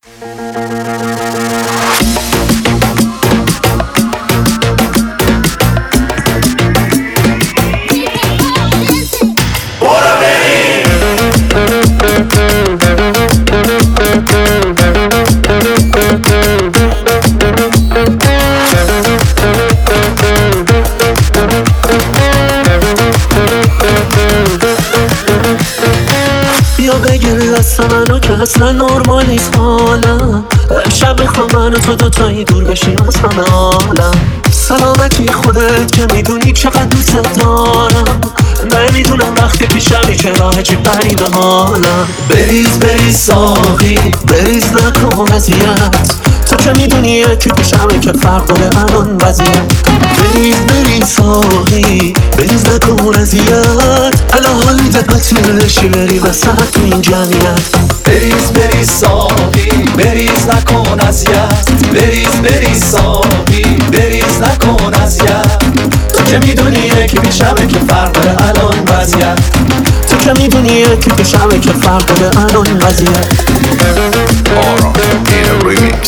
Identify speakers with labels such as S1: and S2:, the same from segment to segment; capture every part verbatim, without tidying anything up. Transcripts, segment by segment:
S1: بیا بگیر دست منو که اصلا نرمال نیست حالم. امشب میخوام من و تو دوتایی دور بشیم از همه عالم. سلامتی خودت که میدونی چقدر دوست دارم. نمیدونم وقتی پیشمی که راه چی بری به حالم. بریز بریز ساقی بریز نکن اذیت، تو که میدونی یکی پیشمی که فرق داره الان وضعیت. بریز بریز ساقی بریز نکن اذیت، الان حال میده بطلشی بری وسط تو این جمعیت.
S2: بریز بریز ساقی بریز نکن اذیت، بریز بریز ساقی بریز نکن اذیت، تو که میدونی یکی پیشمه که فرق داره الان وضعیت.
S1: تو که میدونی یکی پیشمه که فرق داره الان وضعیت.
S3: Aura in a remix.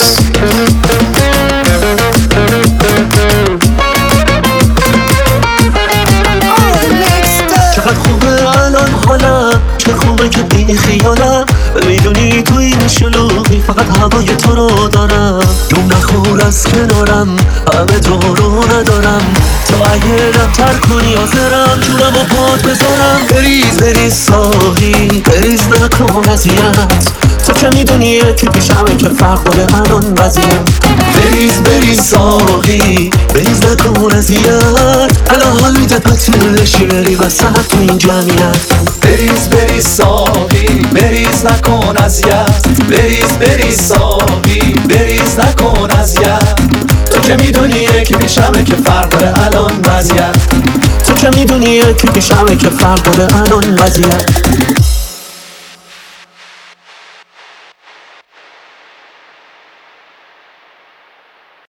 S1: چقدر خوبه الان حالم، چه خوبه که بی خیالم. میدونی تو این شلوغی فقط هوای تو رو دارم. دوم نخور از کنارم همه تو رو ندارم. تو اگه رفتر کنی آخرم جونم و پات بذارم. بریز بریز ساقی بریز نکن اذیت، تو که میدونی یکی پیشمه که فرق داره الان وضعیت. بریز بریز ساقی بریز نکن اذیت، الان حال میده پتلشی بری وسط تو این جمعیت.
S2: بریز بریز ساقی بریز نکن اذیت، بریز بریز ساقی بریز نکن اذیت، تو که میدونی یکی پیشمه که فرق داره الان وضعیت.
S1: تو که میدونی یکی پیشمه که فرق داره الان وضعیت.